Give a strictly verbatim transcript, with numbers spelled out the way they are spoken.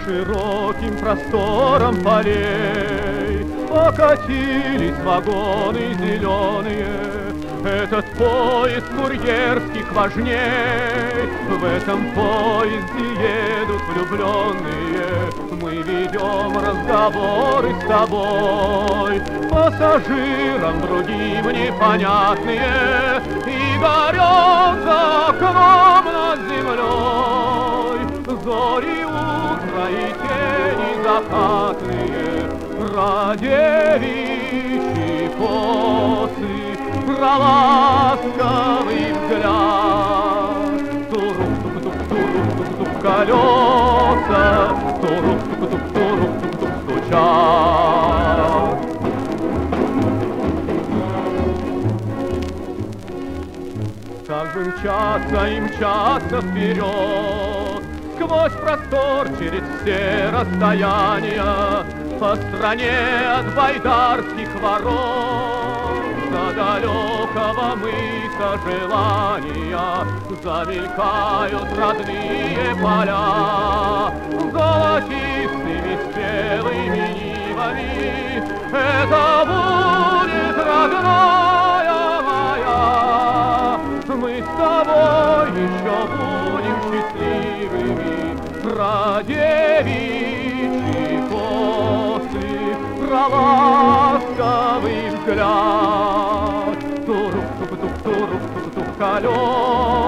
широким просторам полей покатились вагоны зеленые. Этот поезд курьерских вожней, в этом поезде едут влюбленные. Мы ведем разговоры с тобой, пассажирам другим непонятные, и горят за окном над землей зори утра и тени закатные, про девичьи косы, про ласковый взгляд. Турук-тук-тук, турук-тук-тук колеса, турук-тук-тук, турук-тук-тук стучат. Как бы мчаться и мчаться вперед, сквозь простор, через все расстояния, по стране от байдарских ворот до далекого мыса желания замелькают родные поля золотистыми спелыми нивами. Это будет родная моя, мы с тобой еще будем счастливыми. Про девичьи косы, про ласковый взгляд, турук-тук-тук, турук-тук-тук колес.